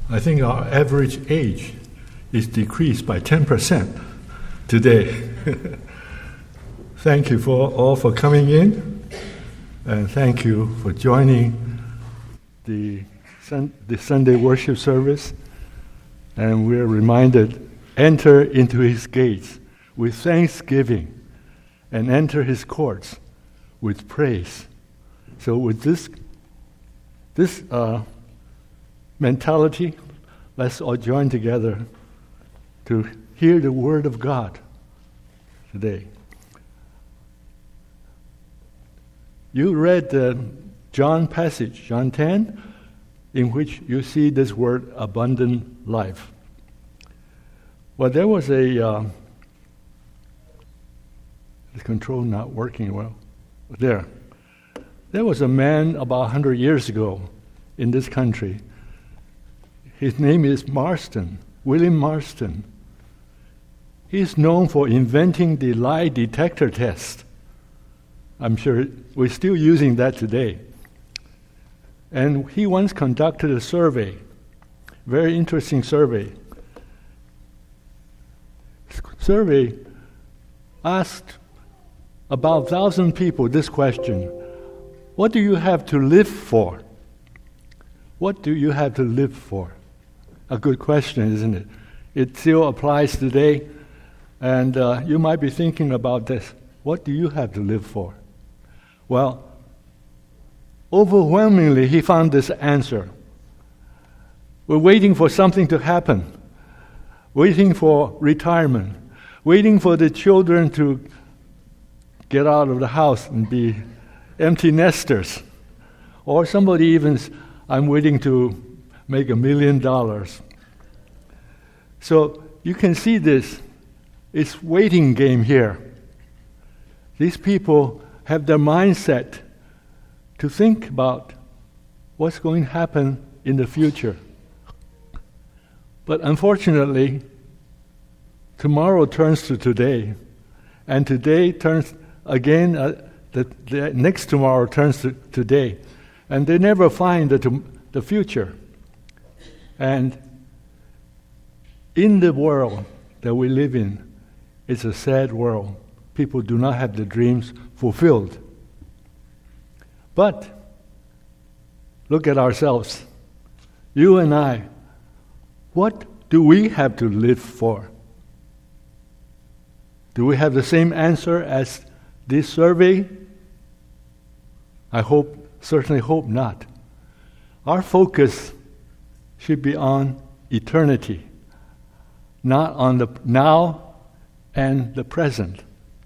I think our average age is decreased by 10% today. Thank you all for coming in, and thank you for joining the Sunday worship service. And we're reminded, enter into his gates with thanksgiving and enter his courts with praise. So with this mentality, let's all join together to hear the word of God today. You read the John passage, John 10, in which you see this word, abundant life. Well, there was the control not working well. There was a man about 100 years ago in this country. His name is Marston, William Marston. He's known for inventing the lie detector test. I'm sure we're still using that today. And he once conducted a survey, very interesting survey. Survey asked about 1,000 people this question: what do you have to live for? What do you have to live for? A good question, isn't it? It still applies today, and you might be thinking about this. What do you have to live for? Well, overwhelmingly, he found this answer. We're waiting for something to happen, waiting for retirement, waiting for the children to get out of the house and be empty nesters. Or somebody even, I'm waiting to make $1 million. So you can see this. It's waiting game here. These people have their mindset to think about what's going to happen in the future. But unfortunately, tomorrow turns to today, and today turns again, the next tomorrow turns to today, and they never find the future. And in the world that we live in, it's a sad world. People do not have the dreams fulfilled. But look at ourselves. You and I, what do we have to live for? Do we have the same answer as this survey? I certainly hope not. Our focus should be on eternity, not on the now and the present.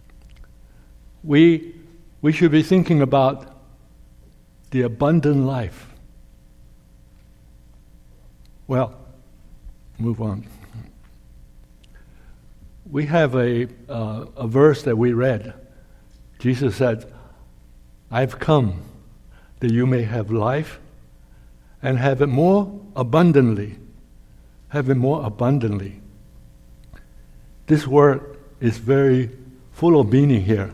We should be thinking about the abundant life. Well, move on. We have a verse that we read. Jesus said, I've come that you may have life and have it more abundantly. Have it more abundantly. This word is very full of meaning here.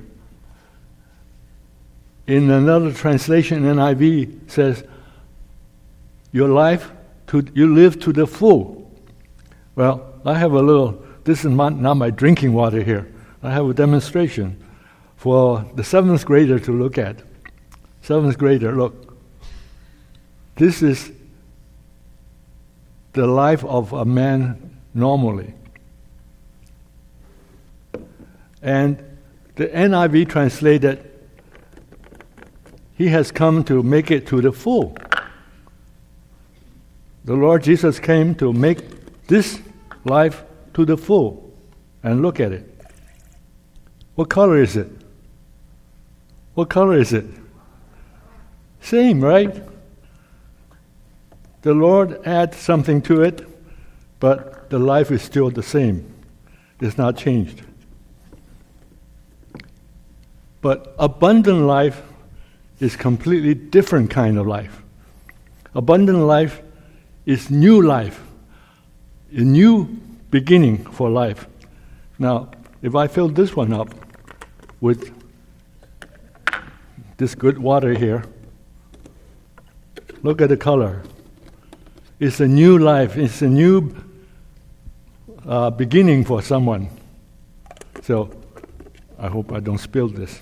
In another translation, NIV says, you live to the full. Well, I have this is not my drinking water here. I have a demonstration for the 7th grader to look at. 7th grader, look. This is the life of a man normally. And the NIV translated, he has come to make it to the full. The Lord Jesus came to make this life to the full. And look at it. What color is it? What color is it? Same, right? The Lord adds something to it, but the life is still the same. It's not changed. But abundant life is completely different kind of life. Abundant life is new life, a new beginning for life. Now, if I fill this one up with this good water here, look at the color. It's a new life. It's a new beginning for someone. So I hope I don't spill this.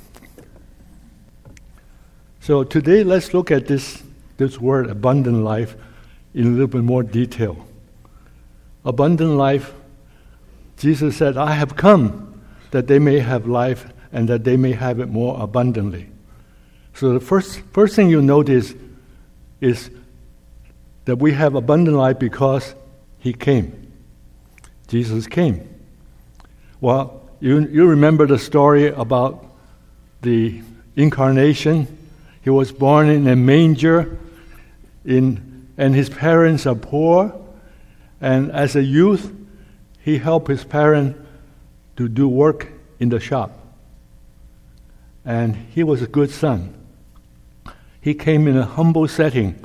So today let's look at this word abundant life in a little bit more detail. Abundant life, Jesus said, I have come that they may have life and that they may have it more abundantly. So the first thing you notice is that we have abundant life because He came. Jesus came. Well, you remember the story about the incarnation. He was born in a manger, and his parents are poor. And as a youth, he helped his parents to do work in the shop. And he was a good son. He came in a humble setting.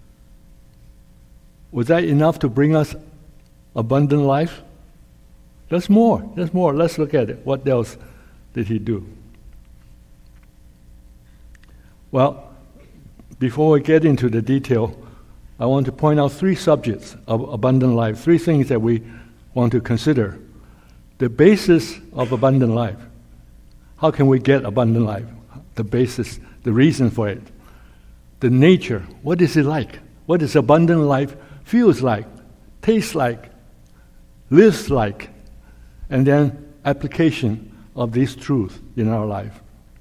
Was that enough to bring us abundant life? There's more. Let's look at it. What else did he do? Well, before we get into the detail, I want to point out 3 subjects of abundant life, 3 things that we want to consider. The basis of abundant life. How can we get abundant life? The basis, the reason for it. The nature. What is it like? What is abundant life feels like, tastes like, lives like? And then application of these truths in our life.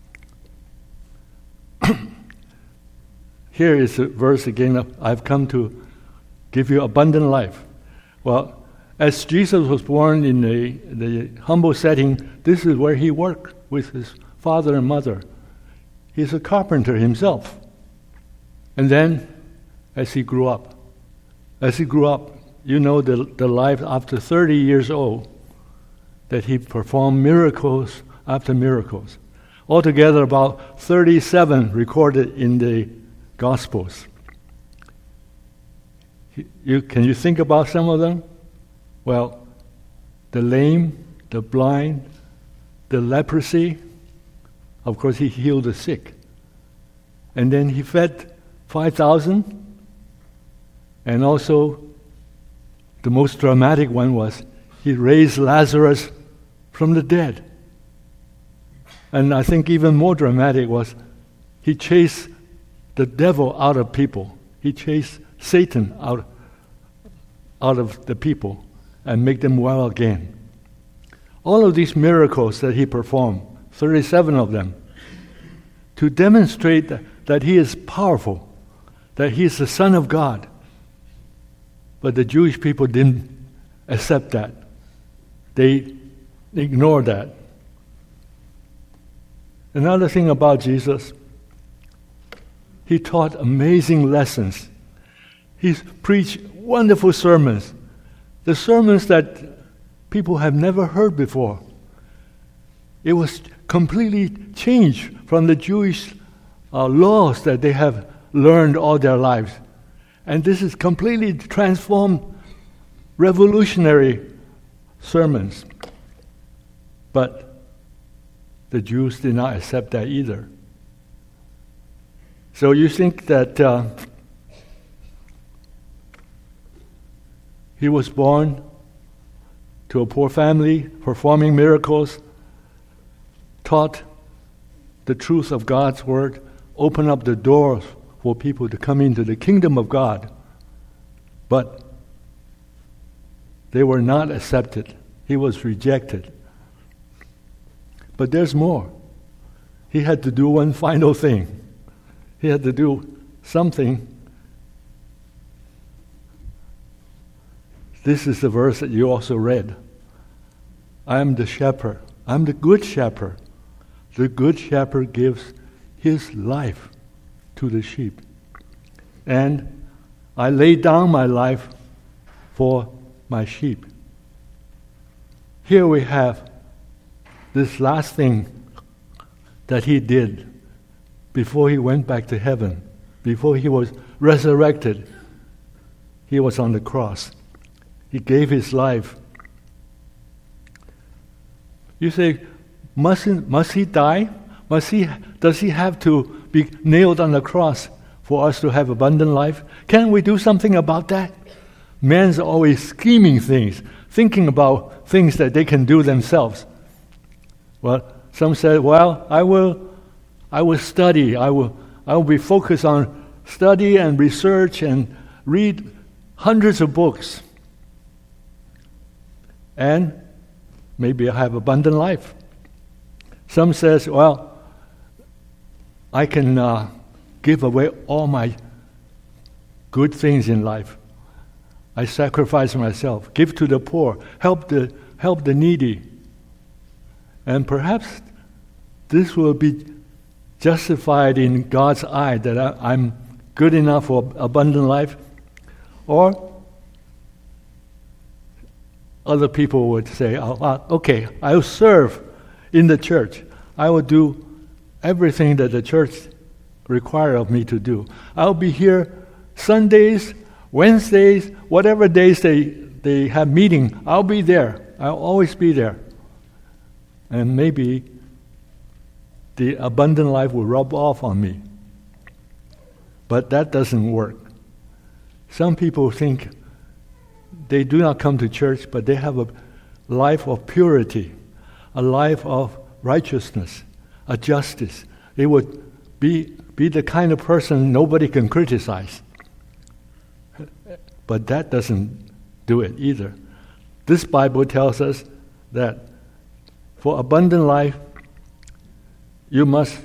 Here is a verse again of, I've come to give you abundant life. Well, as Jesus was born in the humble setting, this is where he worked with his father and mother. He's a carpenter himself. And then, as he grew up, you know the life after 30 years old, that he performed miracles after miracles. Altogether about 37 recorded in the Gospels. Can you think about some of them? Well, the lame, the blind, the leprosy. Of course, he healed the sick. And then he fed 5,000. And also, the most dramatic one was he raised Lazarus from the dead. And I think even more dramatic was he chased the devil out of people. He chased Satan out of the people and make them well again. All of these miracles that he performed, 37 of them, to demonstrate that he is powerful, that he is the Son of God. But the Jewish people didn't accept that. They ignored that. Another thing about Jesus, he taught amazing lessons. He preached wonderful sermons. The sermons that people have never heard before. It was completely changed from the Jewish laws that they have learned all their lives. And this is completely transformed, revolutionary sermons. But the Jews did not accept that either. So you think that he was born to a poor family, performing miracles, taught the truth of God's word, opened up the doors for people to come into the kingdom of God. But they were not accepted. He was rejected. But there's more. He had to do one final thing. He had to do something. This is the verse that you also read. I am the shepherd. I'm the good shepherd. The good shepherd gives his life to the sheep. And I lay down my life for my sheep. Here we have this last thing that he did before he went back to heaven, before he was resurrected. He was on the cross. He gave his life. You say, must he die? Does he have to be nailed on the cross for us to have abundant life? Can we do something about that? Men's always scheming things, thinking about things that they can do themselves. Well, some said, well, I will study. I will be focused on study and research and read hundreds of books. And maybe I have abundant life. Some says, well, I can give away all my good things in life. I sacrifice myself, give to the poor, help the needy. And perhaps this will be justified in God's eye that I'm good enough for abundant life. Or other people would say, okay, I'll serve in the church. I will do everything that the church requires of me to do. I'll be here Sundays, Wednesdays, whatever days they have meeting, I'll be there. I'll always be there. And maybe the abundant life will rub off on me. But that doesn't work. Some people think they do not come to church, but they have a life of purity, a life of righteousness, a justice. They would be the kind of person nobody can criticize. But that doesn't do it either. This Bible tells us that for abundant life, you must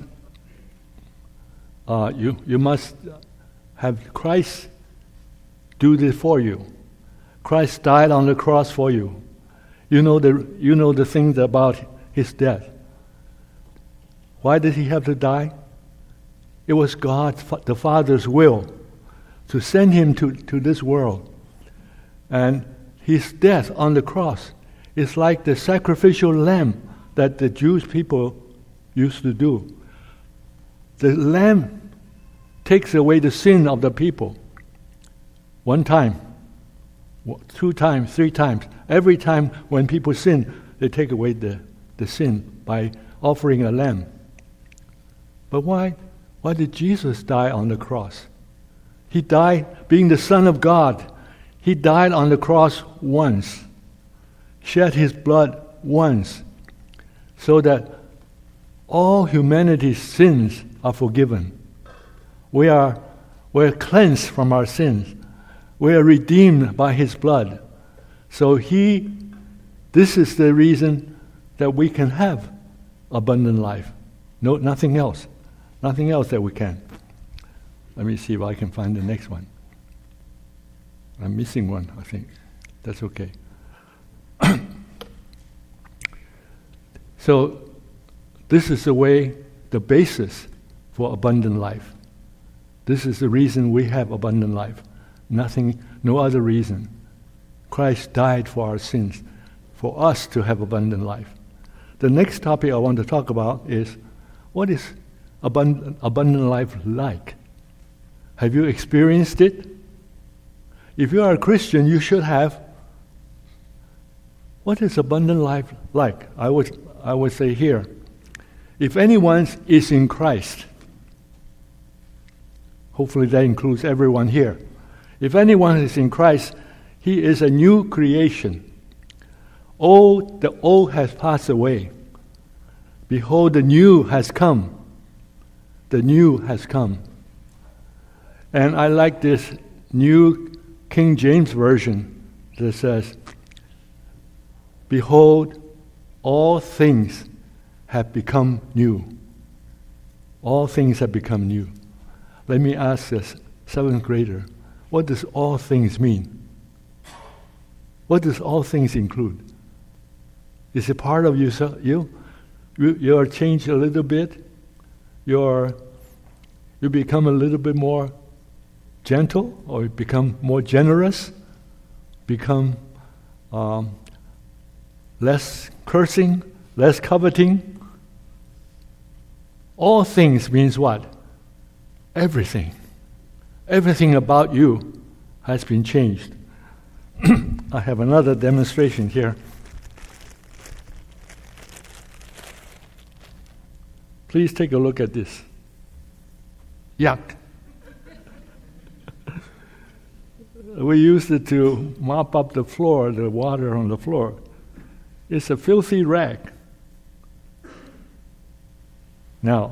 have Christ do this for you. Christ died on the cross for you. You know the things about his death. Why did he have to die? It was God, the Father's will, to send him to this world. And his death on the cross is like the sacrificial lamb that the Jewish people used to do. The lamb takes away the sin of the people. One time, 2 times, 3 times. Every time when people sin, they take away the sin by offering a lamb. But why did Jesus die on the cross? He died being the Son of God. He died on the cross once, shed his blood once, so that all humanity's sins are forgiven. We're cleansed from our sins. We are redeemed by his blood. So this is the reason that we can have abundant life. No, nothing else. Nothing else that we can. Let me see if I can find the next one. I'm missing one, I think. That's okay. So, this is the basis for abundant life. This is the reason we have abundant life. No other reason. Christ died for our sins, for us to have abundant life. The next topic I want to talk about is, what is abundant life like? Have you experienced it? If you are a Christian, you should have. What is abundant life like? I would say here, if anyone is in Christ, hopefully that includes everyone here. If anyone is in Christ, he is a new creation. The old has passed away. Behold, the new has come. The new has come. And I like this New King James Version that says, behold, all things have become new. All things have become new. Let me ask this 7th grader, what does all things mean? What does all things include? Is it part of you? You are changed a little bit? You become a little bit more gentle, or you become more generous? Become less cursing, less coveting? All things means what? Everything. Everything about you has been changed. I have another demonstration here. Please take a look at this. Yuck. we used it to mop up the floor, the water on the floor. It's a filthy rag. Now,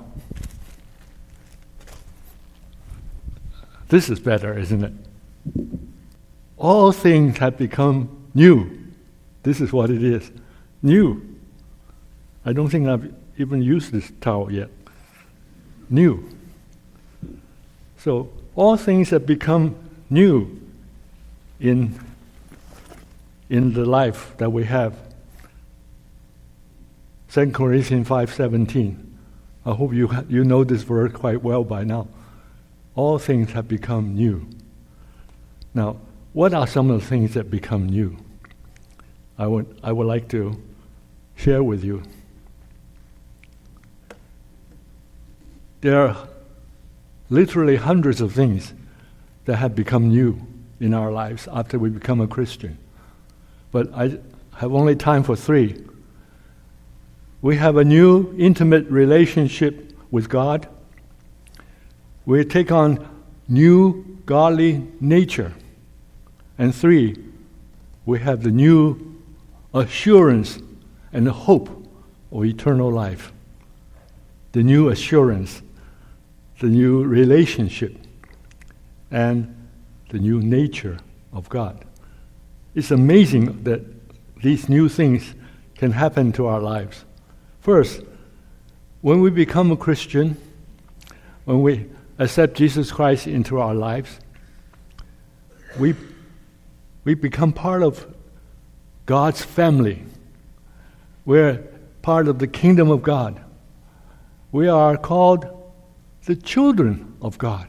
this is better, isn't it? All things have become new. This is what it is. New. I don't think I've even used this towel yet. New. So, all things have become new in the life that we have. 2 Corinthians 5:17. I hope you know this verse quite well by now. All things have become new. Now, what are some of the things that become new? I would like to share with you. There are literally hundreds of things that have become new in our lives after we become a Christian. But I have only time for 3. We have a new intimate relationship with God. We take on new godly nature. And 3, we have the new assurance and the hope of eternal life. The new assurance, the new relationship, and the new nature of God. It's amazing that these new things can happen to our lives. First, when we become a Christian, when we accept Jesus Christ into our lives, we become part of God's family. We're part of the kingdom of God. We are called the children of God.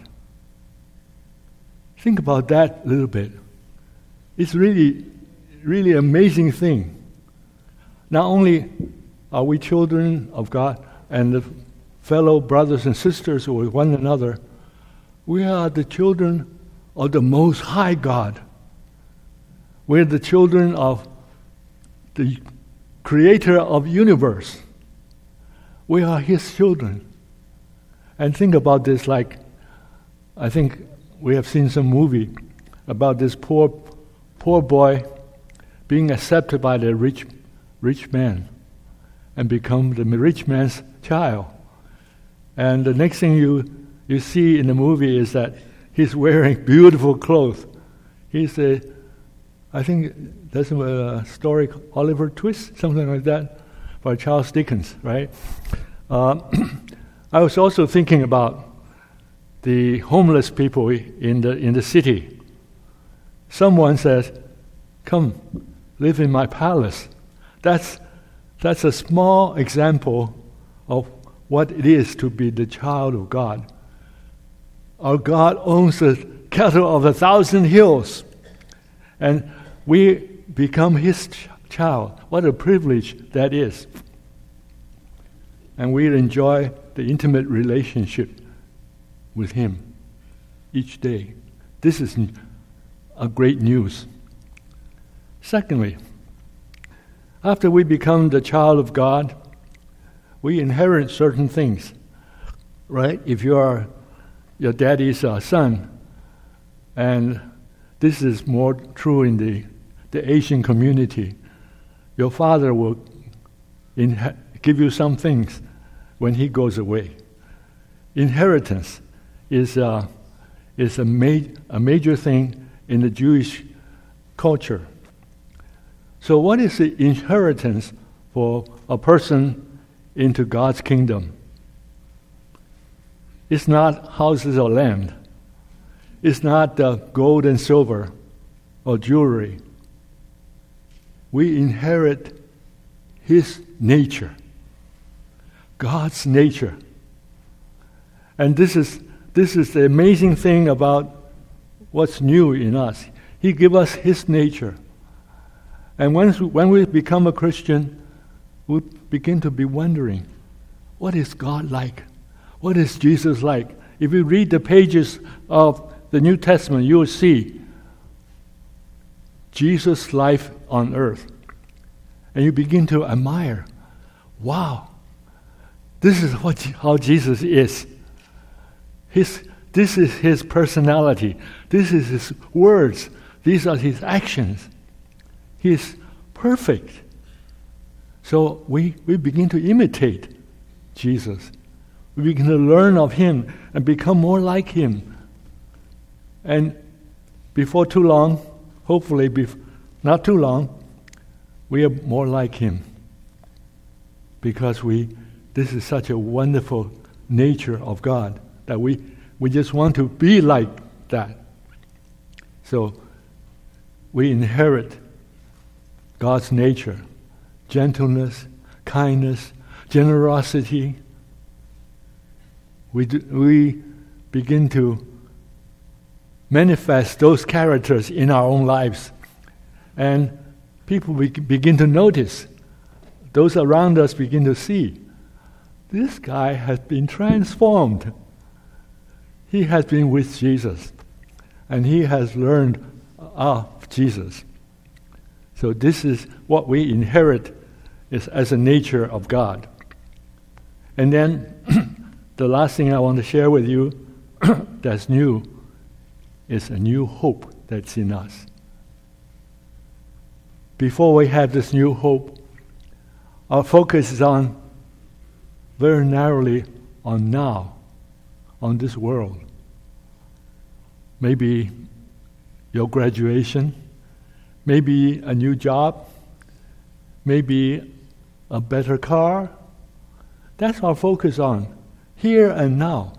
Think about that a little bit. It's really, really amazing thing. Not only are we children of God and the fellow brothers and sisters with one another, we are the children of the Most High God. We're the children of the Creator of the universe. We are His children. And think about this, like, I think we have seen some movie about this poor boy being accepted by the rich man and become the rich man's child. And the next thing you see in the movie is that he's wearing beautiful clothes. He's I think that's a story, Oliver Twist, something like that, by Charles Dickens, right? I was also thinking about the homeless people in the city. Someone says, "Come, live in my palace." That's a small example of what it is to be the child of God. Our God owns the cattle of 1,000 hills, and we become His child. What a privilege that is. And we enjoy the intimate relationship with Him each day. This is a great news. Secondly, after we become the child of God, we inherit certain things, right? If you are your daddy's son, and this is more true in the Asian community, your father will give you some things when he goes away. Inheritance is a major thing in the Jewish culture. So what is the inheritance for a person into God's kingdom? It's not houses or land. It's not gold and silver or jewelry. We inherit His nature, God's nature. And this is the amazing thing about what's new in us. He gives us His nature. And when we become a Christian, we begin to be wondering, what is God like? What is Jesus like? If you read the pages of the New Testament, you will see Jesus' life on earth. And you begin to admire, wow, this is how Jesus is. This is His personality. This is His words. These are his actions. He is perfect. So we begin to imitate Jesus. We begin to learn of him and become more like him. And before too long, hopefully not too long, we are more like him. Because this is such a wonderful nature of God that we just want to be like that. So we inherit God's nature, gentleness, kindness, generosity. We begin to manifest those characters in our own lives. And people begin to notice. Those around us begin to see, this guy has been transformed. He has been with Jesus. And he has learned of Jesus. So this is what we inherit as a nature of God. And then the last thing I want to share with you that's new is a new hope that's in us. Before we have this new hope, our focus is very narrowly on now, on this world. Maybe your graduation, maybe a new job, maybe a better car. That's our focus on here and now.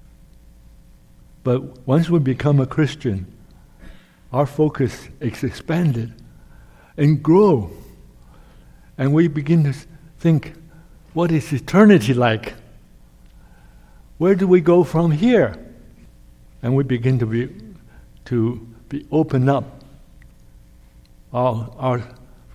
But once we become a Christian, our focus is expanded and grow. And we begin to think, what is eternity like? Where do we go from here? And we begin to be open up. Our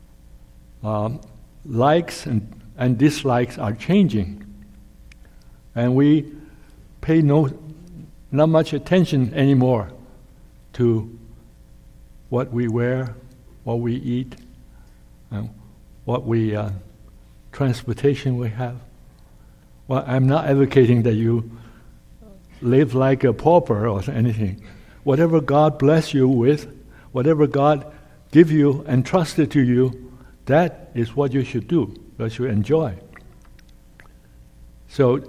likes and dislikes are changing. And we pay not much attention anymore to what we wear, what we eat, and what transportation we have. Well, I'm not advocating that you live like a pauper or anything. Whatever God bless you with, whatever God give you and trusted to you, that is what you should do, that you enjoy. So,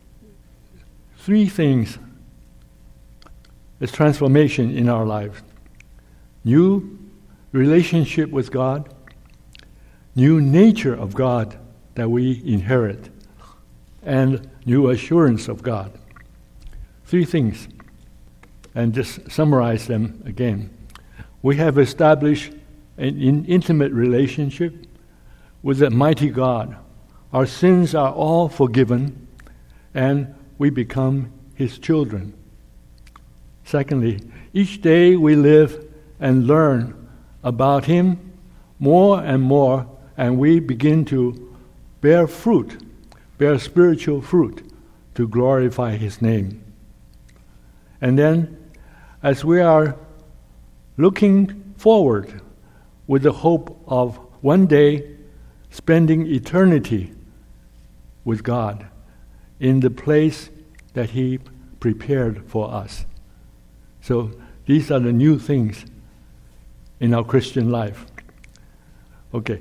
3 things is transformation in our lives. New relationship with God, new nature of God that we inherit, and new assurance of God. 3 things, and just summarize them again. We have established an intimate relationship with the mighty God. Our sins are all forgiven, and we become his children. Secondly, each day we live and learn about him more and more, and we begin to bear spiritual fruit to glorify his name. And then, as we are looking forward with the hope of one day spending eternity with God in the place that he prepared for us. So these are the new things in our Christian life. Okay.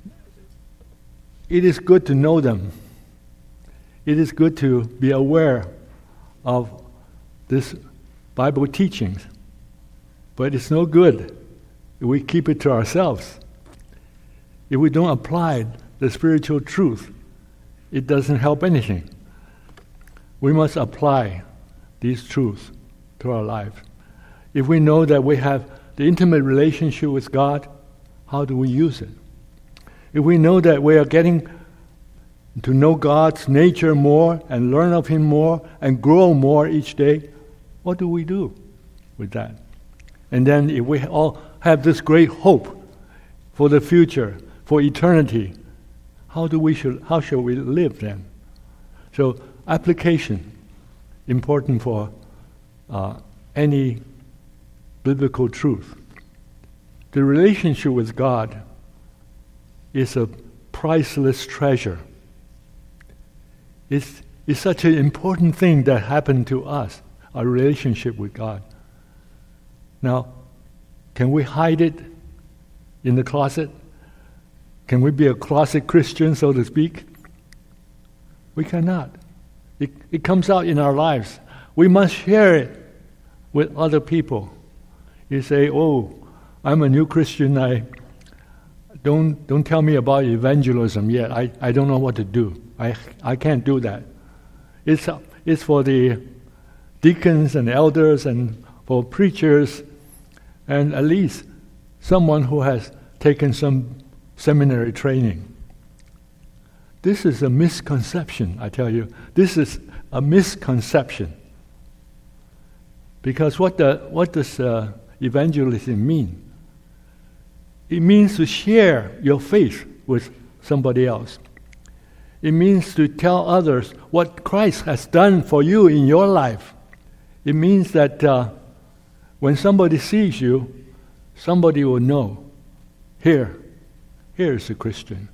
It is good to know them. It is good to be aware of this Bible teachings. But it's no good if we keep it to ourselves. If we don't apply the spiritual truth, it doesn't help anything. We must apply these truths to our life. If we know that we have the intimate relationship with God, how do we use it? If we know that we are getting to know God's nature more and learn of him more and grow more each day, what do we do with that? And then if we all have this great hope for the future, for eternity, how shall we live then? So application, important for any biblical truth. The relationship with God is a priceless treasure. It's such an important thing that happened to us, our relationship with God. Now, Can we hide it in the closet? Can we be a closet Christian, so to speak? We cannot. It comes out in our lives. We must share it with other people. You say, "Oh, I'm a new Christian. Don't tell me about evangelism yet. I don't know what to do. I can't do that." It's for the deacons and elders and for preachers and at least someone who has taken some seminary training. This is a misconception, I tell you. This is a misconception. Because what does evangelism mean? It means to share your faith with somebody else. It means to tell others what Christ has done for you in your life. It means that when somebody sees you, somebody will know, here is a Christian.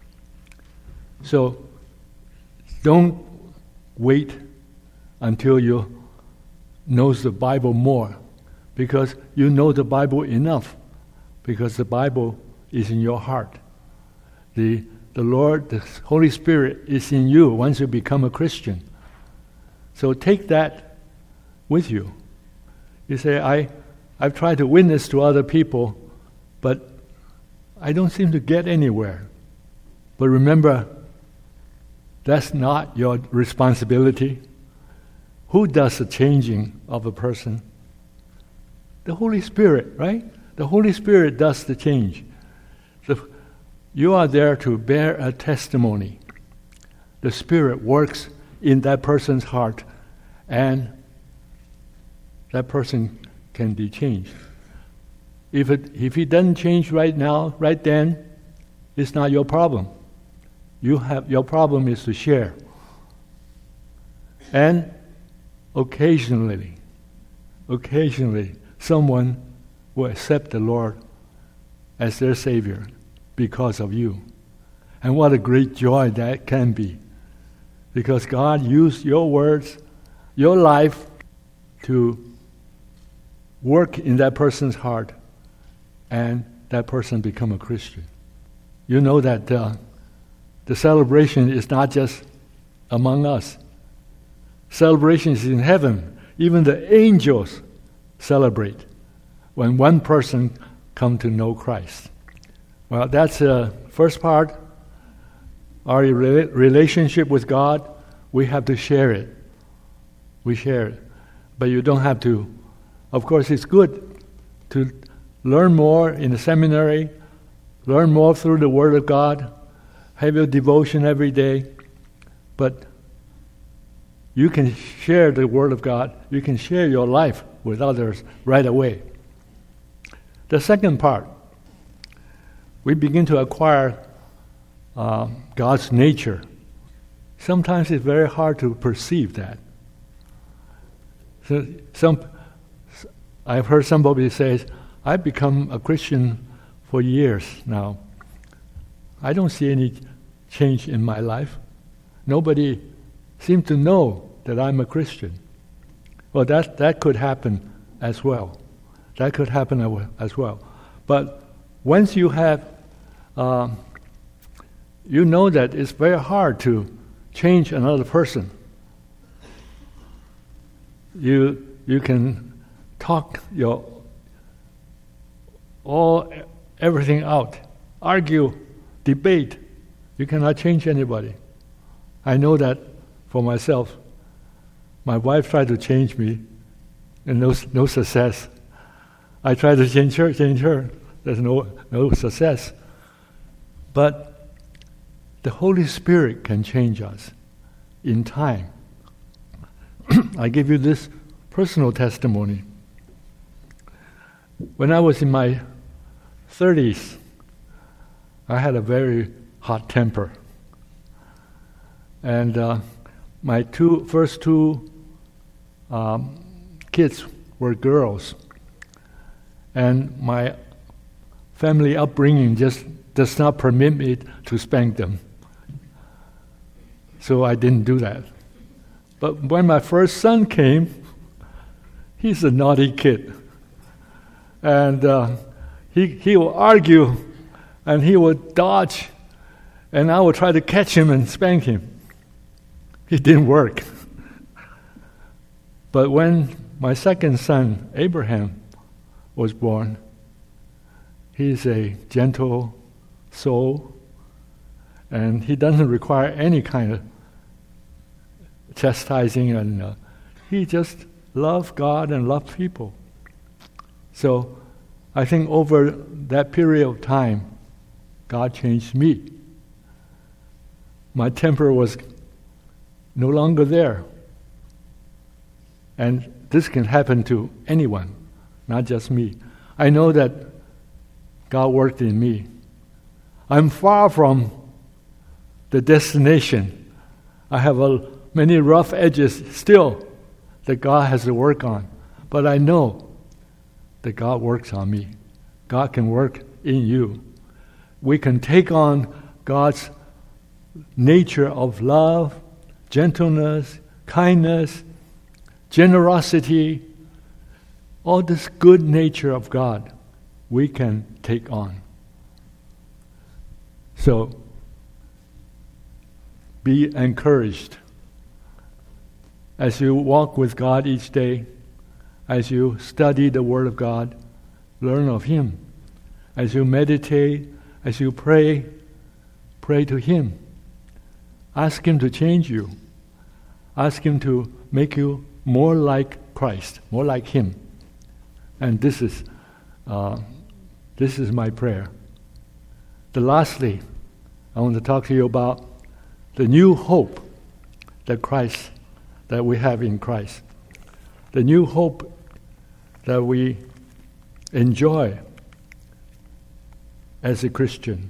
So don't wait until you know the Bible more, because you know the Bible enough, because the Bible is in your heart. The Lord, the Holy Spirit is in you once you become a Christian. So take that with you. You say, I've tried to witness to other people, but I don't seem to get anywhere. But remember, that's not your responsibility. Who does the changing of a person? The Holy Spirit, right? The Holy Spirit does the change. You are there to bear a testimony. The Spirit works in that person's heart, and that person can be changed. If he doesn't change right now, right then, it's not your problem. Your problem is to share. And occasionally, someone will accept the Lord as their Savior because of you. And what a great joy that can be. Because God used your words, your life, to work in that person's heart, and that person become a Christian. You know that the celebration is not just among us. Celebration is in heaven. Even the angels celebrate when one person comes to know Christ. Well, that's the first part. Our relationship with God, we have to share it. We share it. But you don't have to. Of course, it's good to learn more in the seminary, learn more through the Word of God, have your devotion every day. But you can share the Word of God. You can share your life with others right away. The second part, we begin to acquire God's nature. Sometimes it's very hard to perceive that. So I've heard somebody say, I've become a Christian for years now. I don't see any change in my life. Nobody seems to know that I'm a Christian. Well, that could happen as well. That could happen as well. But once you have, you know that it's very hard to change another person. You can talk everything out, argue, debate. You cannot change anybody. I know that for myself. My wife tried to change me, and no success. I tried to change her. There's no success. But the Holy Spirit can change us in time. I give you this personal testimony. When I was in my 30s, I had a very hot temper. And my first two kids were girls. And my family upbringing just does not permit me to spank them. So I didn't do that. But when my first son came, he's a naughty kid. And he will argue, and he will dodge, and I will try to catch him and spank him. It didn't work. But when my second son, Abraham, was born, he's a gentle soul, and he doesn't require any kind of chastising, and he just loves God and loves people. So I think over that period of time, God changed me. My temper was no longer there. And this can happen to anyone, not just me. I know that God worked in me. I'm far from the destination. I have many rough edges still that God has to work on. But I know that God works on me. God can work in you. We can take on God's nature of love, gentleness, kindness, generosity, all this good nature of God we can take on. So, be encouraged as you walk with God each day, as you study the Word of God, learn of Him. As you meditate, as you pray to Him. Ask Him to change you. Ask Him to make you more like Christ, more like Him. And this is my prayer. Lastly, I want to talk to you about the new hope that we have in Christ. The new hope that we enjoy as a Christian.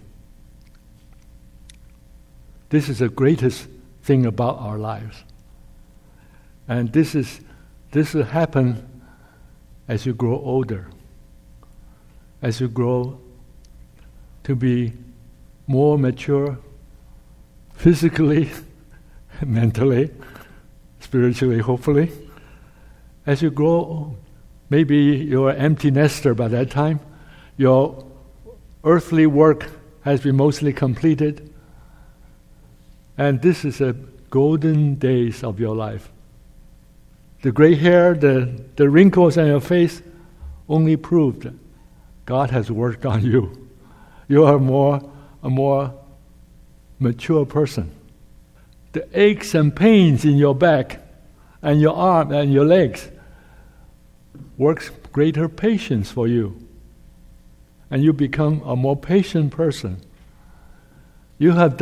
This is the greatest thing about our lives. And this will happen as you grow older, as you grow to be more mature physically, mentally, spiritually, hopefully. As you grow, maybe you're an empty nester by that time. Your earthly work has been mostly completed. And this is the golden days of your life. The gray hair, the wrinkles on your face only proved that God has worked on you. You are a more mature person. The aches and pains in your back and your arm and your legs works greater patience for you. And you become a more patient person. You have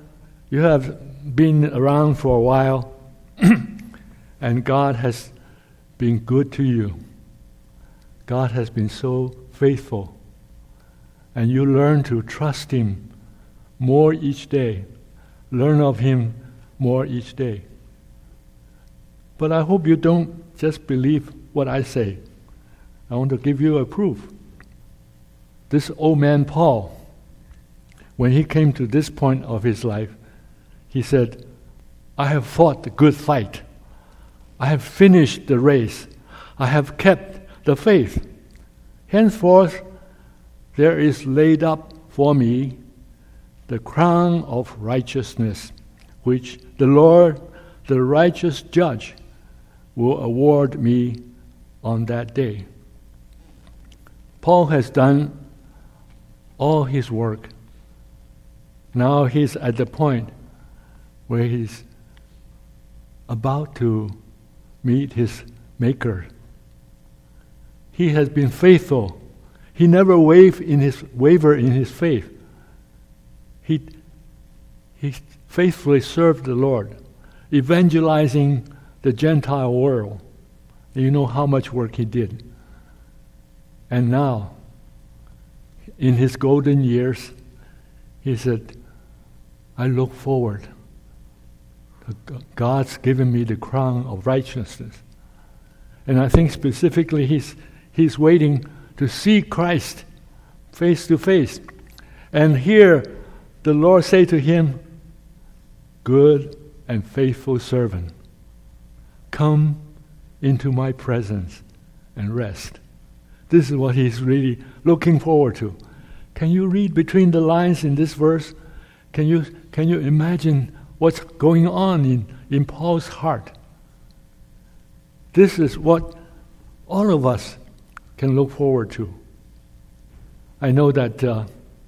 been around for a while, and God has been good to you. God has been so faithful. And you learn to trust Him more each day. Learn of Him more each day. But I hope you don't just believe what I say. I want to give you a proof. This old man Paul, when he came to this point of his life, he said, I have fought the good fight. I have finished the race. I have kept the faith. Henceforth, there is laid up for me the crown of righteousness, which the Lord, the righteous judge, will award me on that day. Paul has done all his work. Now he's at the point where he's about to meet his Maker. He has been faithful. He never wavered in his faith. He faithfully served the Lord, evangelizing the Gentile world. And you know how much work he did. And now, in his golden years, he said, I look forward to God's given me the crown of righteousness. And I think specifically he's waiting to see Christ face to face and hear the Lord say to him, good and faithful servant, come into my presence and rest. This is what he's really looking forward to. Can you read between the lines in this verse? Can you imagine what's going on in Paul's heart? This is what all of us can look forward to. I know that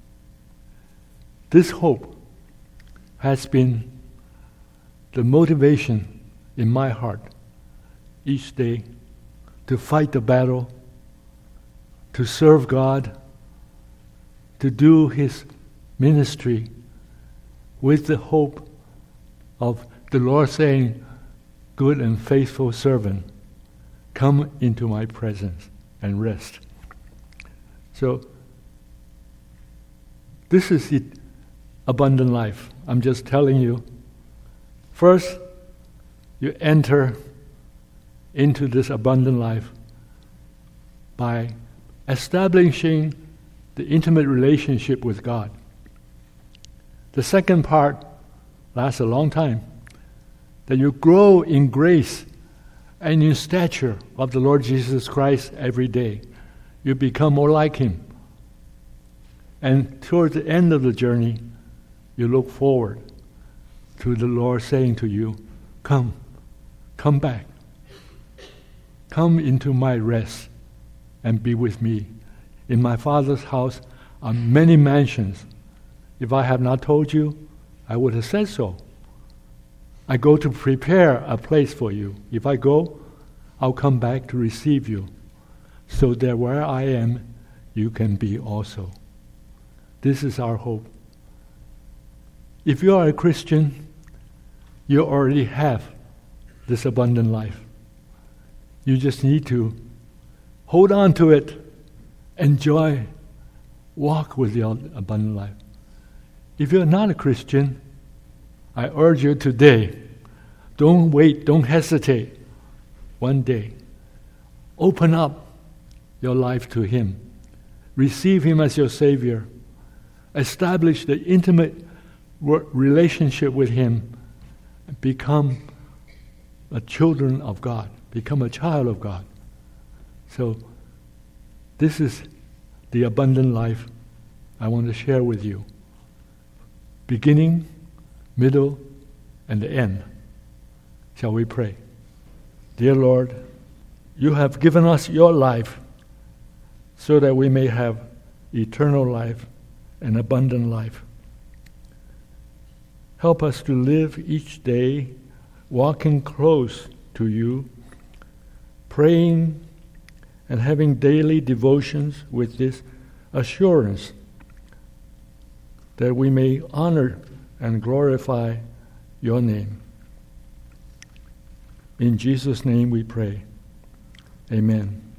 this hope has been the motivation in my heart each day to fight the battle, to serve God, to do His ministry with the hope of the Lord saying, "Good and faithful servant, come into my presence and rest." So, this is the abundant life. I'm just telling you. First, you enter into this abundant life by establishing the intimate relationship with God. The second part lasts a long time. That you grow in grace and in stature of the Lord Jesus Christ every day. You become more like Him. And toward the end of the journey, you look forward to the Lord saying to you, come back. Come into my rest and be with me. In my Father's house are many mansions. If I have not told you, I would have said so. I go to prepare a place for you. If I go, I'll come back to receive you, so that where I am, you can be also. This is our hope. If you are a Christian, you already have this abundant life. You just need to hold on to it, enjoy, walk with the abundant life. If you're not a Christian, I urge you today, don't wait, don't hesitate. One day, open up your life to Him. Receive Him as your Savior. Establish the intimate relationship with Him. Become a children of God. Become a child of God. So, this is the abundant life I want to share with you. Beginning, middle, and the end. Shall we pray? Dear Lord, you have given us your life so that we may have eternal life and abundant life. Help us to live each day walking close to you, praying and having daily devotions with this assurance that we may honor and glorify your name. In Jesus' name we pray. Amen.